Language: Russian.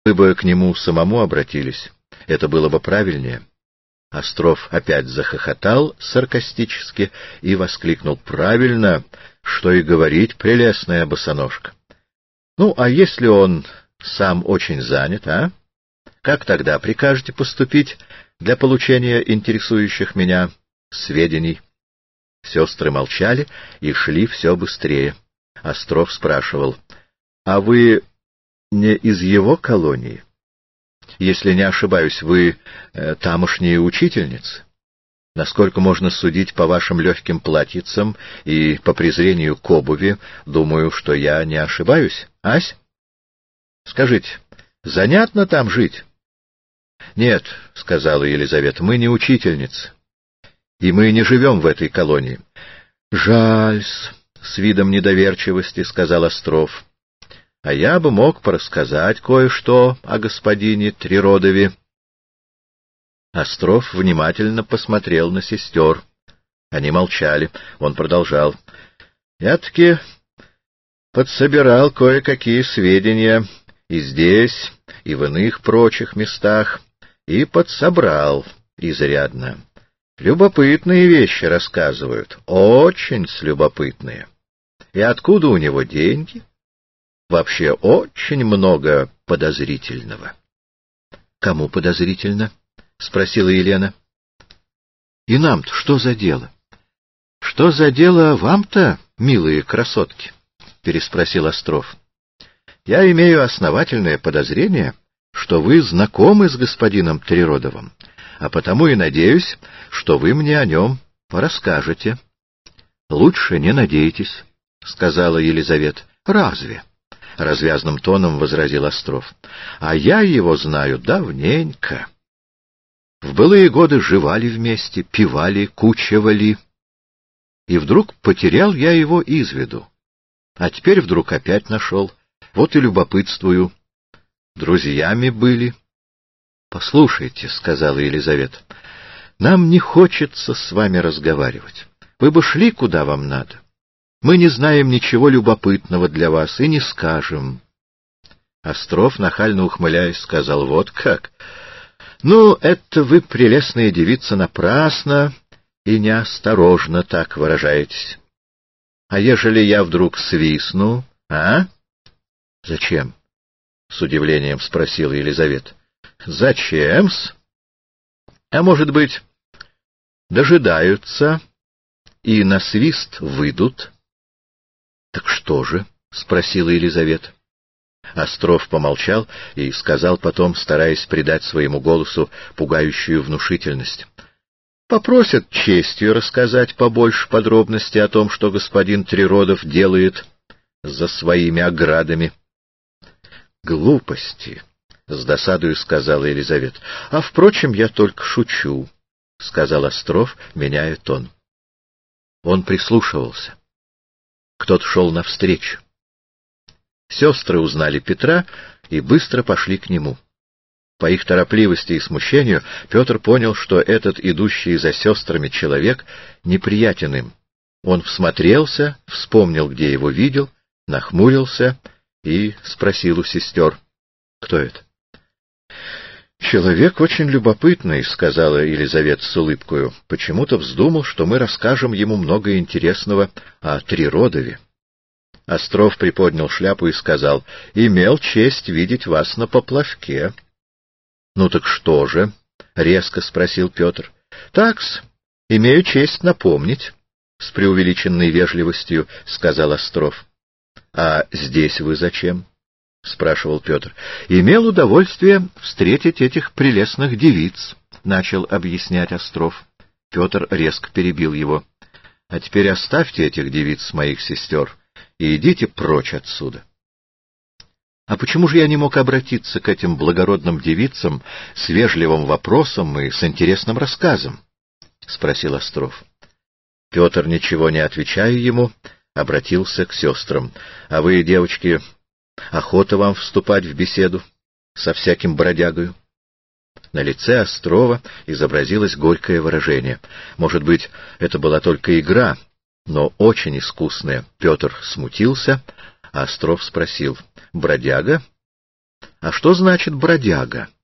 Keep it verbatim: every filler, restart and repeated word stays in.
Вы бы к нему самому обратились, это было бы правильнее. Остров опять захохотал саркастически и воскликнул: «Правильно, что и говорить, прелестная босоножка. Ну, а если он сам очень занят, а? Как тогда прикажете поступить для получения интересующих меня сведений?» Сестры молчали и шли все быстрее. Остров спрашивал: «А вы не из его колонии? Если не ошибаюсь, вы э, тамошние учительницы? Насколько можно судить по вашим легким платьицам и по презрению к обуви, думаю, что я не ошибаюсь, ась? Скажите, занятно там жить?» «Нет, — сказала Елизавета, — мы не учительницы, и мы не живем в этой колонии». «Жаль-с», — с видом недоверчивости сказал Остров. «А я бы мог порассказать кое-что о господине Триродове». Остров внимательно посмотрел на сестер. Они молчали. Он продолжал: «Я-таки подсобирал кое-какие сведения и здесь, и в иных прочих местах, и подсобрал изрядно. Любопытные вещи рассказывают, очень любопытные. И откуда у него деньги? Вообще очень много подозрительного». «Кому подозрительно?» — спросила Елена. «И нам-то что за дело?» «Что за дело вам-то, милые красотки?» — переспросил Остров. «Я имею основательное подозрение, что вы знакомы с господином Триродовым, а потому и надеюсь, что вы мне о нем порасскажете». «Лучше не надейтесь», — сказала Елизавета. «Разве?» — развязным тоном возразил Остров. «А я его знаю давненько. В былые годы живали вместе, пивали, кучевали. И вдруг потерял я его из виду. А теперь вдруг опять нашел. Вот и любопытствую. Друзьями были». «Послушайте, — сказала Елизавета, — нам не хочется с вами разговаривать. Вы бы шли, куда вам надо. Мы не знаем ничего любопытного для вас и не скажем». Остров, нахально ухмыляясь, сказал: «Вот как! Ну, это вы, прелестная девица, напрасно и неосторожно так выражаетесь. А ежели я вдруг свистну, а?» «Зачем?» — с удивлением спросила Елизавета. «Зачем-с? А может быть, дожидаются и на свист выйдут?» «Так что же?» — спросила Елизавета. Остров помолчал и сказал потом, стараясь придать своему голосу пугающую внушительность: «Попросят честью рассказать побольше подробностей о том, что господин Триродов делает за своими оградами». «Глупости!» — с досадою сказала Елизавета. «А, впрочем, я только шучу», — сказал Остров, меняя тон. Он прислушивался. Кто-то шел навстречу. Сестры узнали Петра и быстро пошли к нему. По их торопливости и смущению Петр понял, что этот идущий за сестрами человек неприятен им. Он всмотрелся, вспомнил, где его видел, нахмурился и спросил у сестер: «Кто это?» «Человек очень любопытный», — сказала Елизавета с улыбкою. «Почему-то вздумал, что мы расскажем ему много интересного о Триродове». Остров приподнял шляпу и сказал: «Имел честь видеть вас на поплавке». «Ну так что же?» — резко спросил Петр. «Так-с, имею честь напомнить», — с преувеличенной вежливостью сказал Остров. «А здесь вы зачем?» — спрашивал Петр. «Имел удовольствие встретить этих прелестных девиц», — начал объяснять Остров. Петр резко перебил его. «А теперь оставьте этих девиц, моих сестер, и идите прочь отсюда». «А почему же я не мог обратиться к этим благородным девицам с вежливым вопросом и с интересным рассказом?» — спросил Остров. Петр, ничего не отвечая ему, обратился к сестрам. «А вы, девочки, охота вам вступать в беседу со всяким бродягою?» На лице Острова изобразилось горькое выражение. Может быть, это была только игра, но очень искусная. Петр смутился, а Остров спросил: «Бродяга? А что значит бродяга?